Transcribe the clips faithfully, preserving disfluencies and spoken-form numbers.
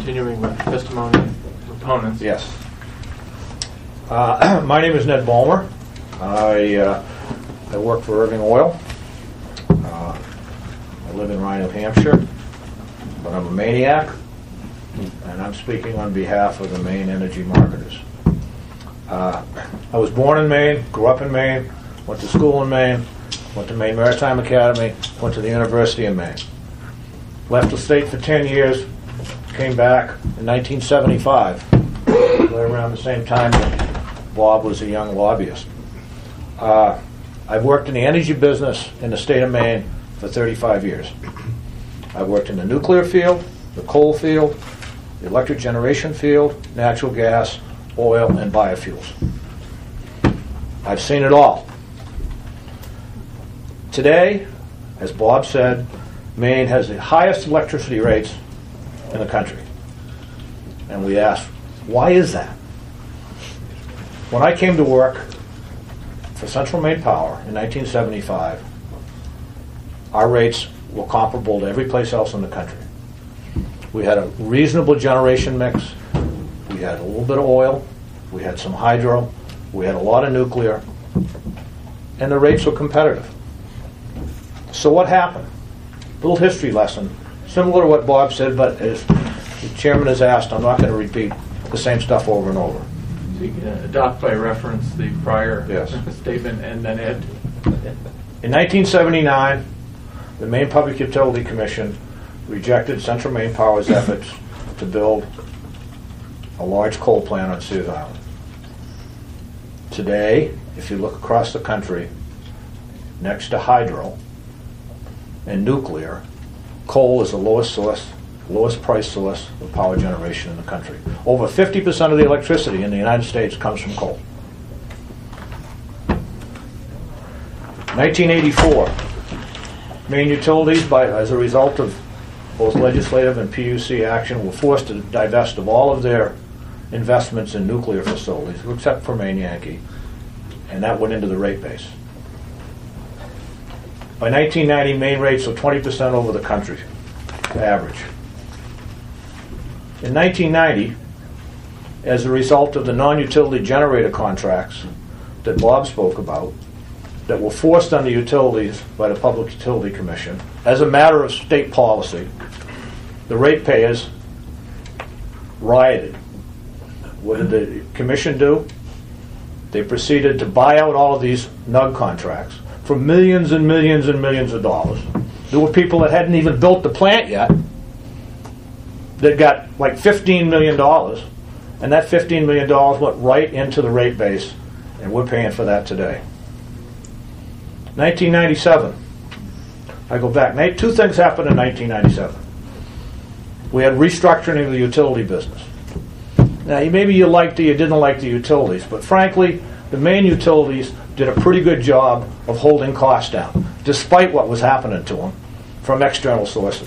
continuing with testimony of proponents. Yes. Uh, my name is Ned Ballmer. I, uh, I work for Irving Oil. Uh, I live in Rye, New Hampshire, but I'm a maniac, and I'm speaking on behalf of the Maine energy marketers. Uh, I was born in Maine, grew up in Maine, went to school in Maine, went to Maine Maritime Academy, went to the University of Maine. Left the state for ten years, came back in nineteen seventy-five, right around the same time that Bob was a young lobbyist. Uh, I've worked in the energy business in the state of Maine for thirty-five years. I've worked in the nuclear field, the coal field, the electric generation field, natural gas, oil, and biofuels. I've seen it all. Today, as Bob said, Maine has the highest electricity rates in the country. And we ask, why is that? When I came to work for Central Maine Power in nineteen seventy-five, our rates were comparable to every place else in the country. We had a reasonable generation mix. We had a little bit of oil. We had some hydro. We had a lot of nuclear. And the rates were competitive. So what happened? A little history lesson, similar to what Bob said, but as the chairman has asked, I'm not going to repeat the same stuff over and over. So you can adopt by reference the prior Yes. statement and then add. In nineteen seventy-nine, the Maine Public Utility Commission rejected Central Maine Power's efforts to build a large coal plant on Sears Island. Today, if you look across the country, next to hydro and nuclear, coal is the lowest source, lowest price source of power generation in the country. Over fifty percent of the electricity in the United States comes from coal. nineteen eighty-four, Maine utilities, by, as a result of both legislative and P U C action, were forced to divest of all of their investments in nuclear facilities, except for Maine Yankee, and that went into the rate base. By nineteen ninety, Maine rates were twenty percent over the country average. In nineteen ninety, as a result of the non-utility generator contracts that Bob spoke about, that were forced on the utilities by the Public Utility Commission, as a matter of state policy, the ratepayers rioted. What did the commission do? They proceeded to buy out all of these N U G contracts for millions and millions and millions of dollars. There were people that hadn't even built the plant yet that got like fifteen million dollars, and that fifteen million dollars went right into the rate base, and we're paying for that today. nineteen ninety-seven, I go back. Two things happened in nineteen ninety-seven. We had restructuring of the utility business. Now, maybe you liked or you didn't like the utilities, but frankly, the Maine utilities did a pretty good job of holding costs down, despite what was happening to them from external sources.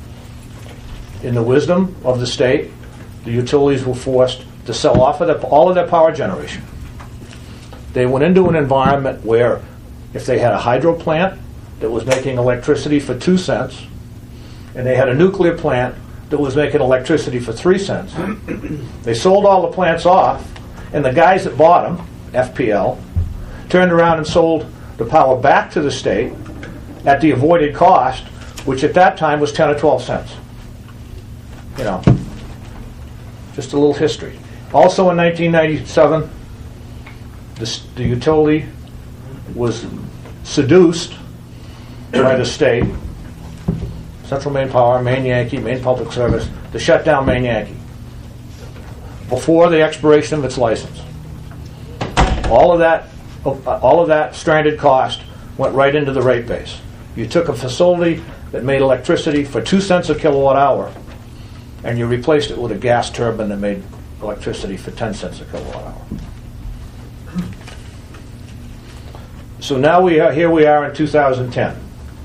In the wisdom of the state, the utilities were forced to sell off of their, all of their power generation. They went into an environment where if they had a hydro plant that was making electricity for two cents, and they had a nuclear plant that was making electricity for three cents, they sold all the plants off, and the guys that bought them, F P L, turned around and sold the power back to the state at the avoided cost, which at that time was ten or twelve cents. You know, just a little history. Also in nineteen ninety-seven, the, the utility was seduced by the state, Central Maine Power, Maine Yankee, Maine Public Service, to shut down Maine Yankee before the expiration of its license. All of that, all of that stranded cost went right into the rate base. You took a facility that made electricity for two cents a kilowatt hour, and you replaced it with a gas turbine that made electricity for ten cents a kilowatt hour. So now we are here. We are in two thousand ten.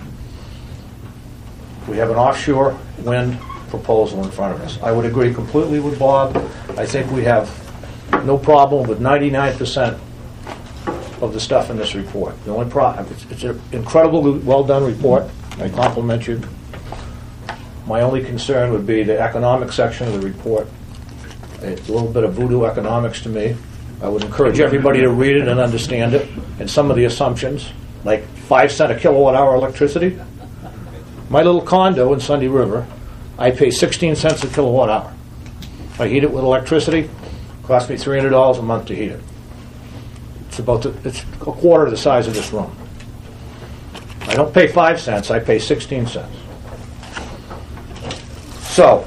We have an offshore wind proposal in front of us. I would agree completely with Bob. I think we have no problem with ninety-nine percent of the stuff in this report. The only problem, it's, it's an incredibly well done report. I compliment you. My only concern would be the economic section of the report. It's a little bit of voodoo economics to me. I would encourage everybody to read it and understand it, and some of the assumptions, like five cent a kilowatt hour electricity. My little condo in Sunday River, I pay sixteen cents a kilowatt hour. I heat it with electricity. It costs me three hundred dollars a month to heat it. It's about the, it's a quarter of the size of this room. I don't pay five cents. I pay sixteen cents. So,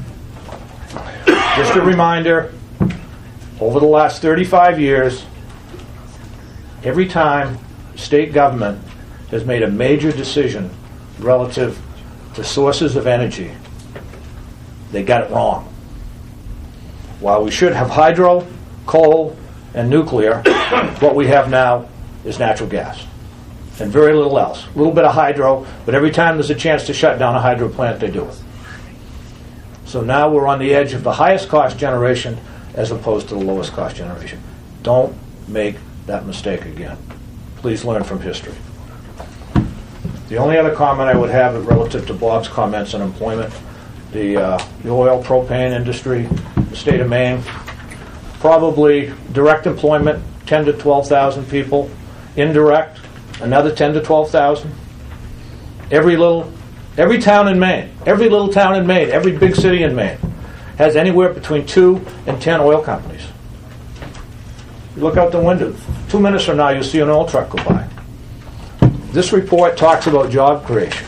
just a reminder, over the last thirty-five years, every time state government has made a major decision relative to sources of energy, they got it wrong. While we should have hydro, coal, and nuclear, what we have now is natural gas. And very little else. A little bit of hydro, but every time there's a chance to shut down a hydro plant, they do it. So now we're on the edge of the highest cost generation as opposed to the lowest cost generation. Don't make that mistake again. Please learn from history. The only other comment I would have relative to Bob's comments on employment, the, uh, the oil propane industry, the state of Maine, probably direct employment, ten to twelve thousand people. Indirect, another ten to twelve thousand. Every little, every town in Maine, every little town in Maine, every big city in Maine has anywhere between two and ten oil companies. You look out the window, two minutes from now you'll see an oil truck go by. This report talks about job creation.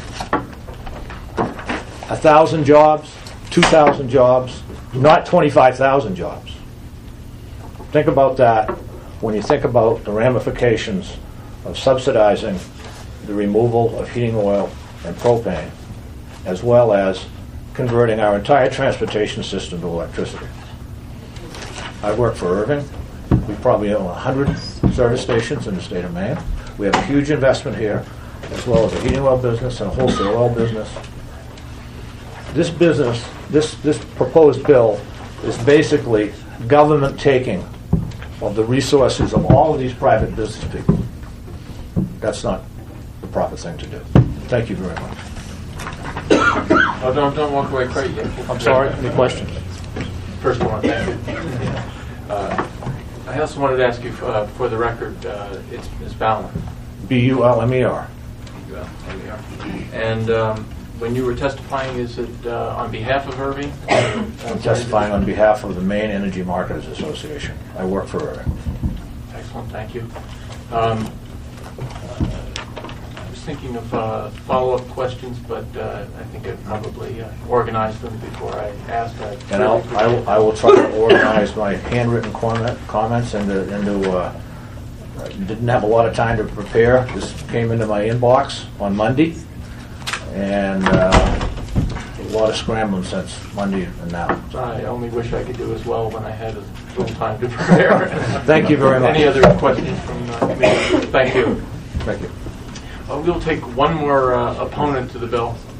A thousand jobs, two thousand jobs, not twenty-five thousand jobs. Think about that when you think about the ramifications of subsidizing the removal of heating oil and propane, as well as converting our entire transportation system to electricity. I work for Irving. We probably own one hundred service stations in the state of Maine. We have a huge investment here, as well as a heating oil business and a wholesale oil business. This business, this, this proposed bill is basically government taking of the resources of all of these private business people. That's not the proper thing to do. Thank you very much. Oh, don't, don't walk away quite yet. I'm sorry, any questions? First of all, thank you. Uh, I also wanted to ask you, uh, for the record, uh, it's Miz Ballin. B U L M E R. Well, there we are. And um, when you were testifying, is it uh, on behalf of Irving? I'm testifying on behalf of the Maine Energy Marketers Association. I work for Irving. Excellent, thank you. Um, I was thinking of uh, follow-up questions, but uh, I think I'd probably uh, organize them before I ask. I And I'll, I, will, I will try to organize my handwritten comment, comments into, into uh, I didn't have a lot of time to prepare. This came into my inbox on Monday, and uh, a lot of scrambling since Monday and now. I only wish I could do as well when I had a little time to prepare. Thank you very much. Any other questions from the committee? Thank you. Thank you. Uh, we'll take one more uh, opponent to the bill,